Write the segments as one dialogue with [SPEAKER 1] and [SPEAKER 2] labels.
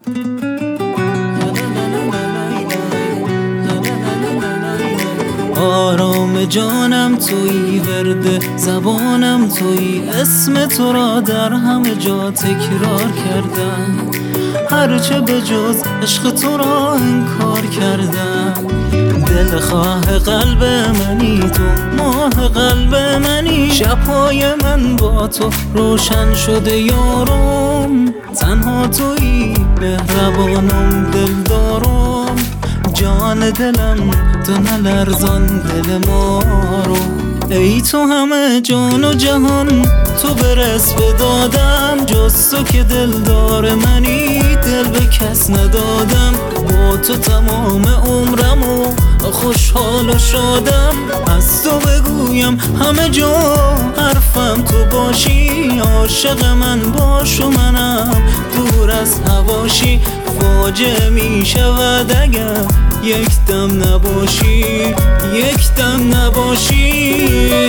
[SPEAKER 1] آرام جانم تویی، ورد زبانم تویی، اسم تو را در همه جا تکرار کردم. هرچه به جز عشق تو را انکار کردم. دلخواه قلب منی تو، ماه قلب منی، شبهای من با تو روشن شده یارم. تنها تویی مهربانم دلدارم، جان دلم تو نلرزان دل ما رو. ای تو همه جان و جهان تو برس به دادم، جز تو که دلدار منی دل به کس ندادم. با تو تمام عمرم و خوشحال و شادم، از تو بگویم همه جا حرفم تو باشی. عاشق من باش و منم دور از حواشی، فاجعه می شود اگر یک دم نباشی، یک دم نباشی.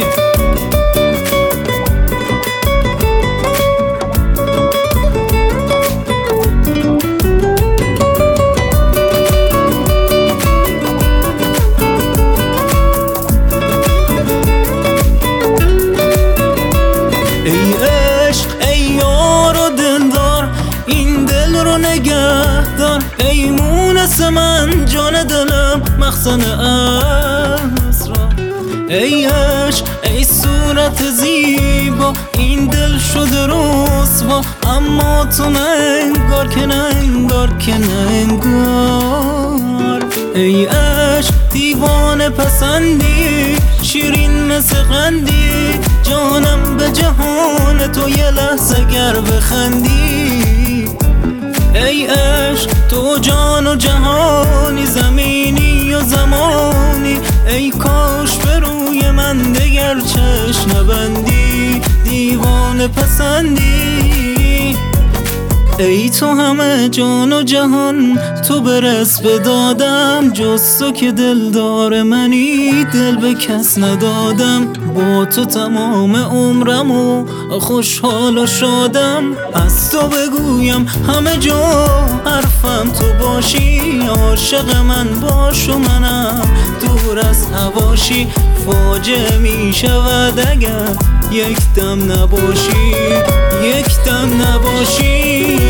[SPEAKER 1] ای عشق ای یار و دلدار، این دل رو نگه دار. ای مونس من جان دلم مخزن اسرار. ای عشق ای صورت زیبا، این دل شده رسوا، اما تو نه انگار که نه انگار که نه انگار. ای عشق دیوانه پسندی، شیرین مثل قندی، جانم به جهان تو یه لحظه گر بخندی. ای عشق تو جان و جهانی، زمینی و زمانی، ای کاش به روی من دگر چشم نبندی، دیوانه پسندی. ای تو همه جان و جهان تو برس به دادم، جز تو که دلدار منی دل به کس ندادم. با تو تمام عمرم و خوشحال و شادم، از تو بگویم همه جا حرفم تو باشی. عاشق من باش و منم دور از حواشی، فاجعه می شود اگر یک دم نباشی، یک دم نباشی.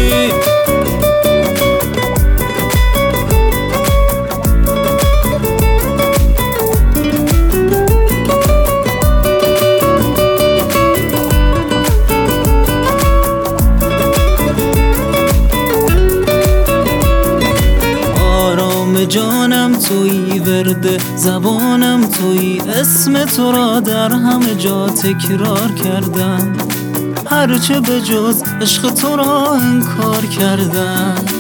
[SPEAKER 1] جانم تویی، ورد زبانم تویی، اسم تو را در همه جا تکرار کردم. هرچه به جز عشق تو را انکار کردم.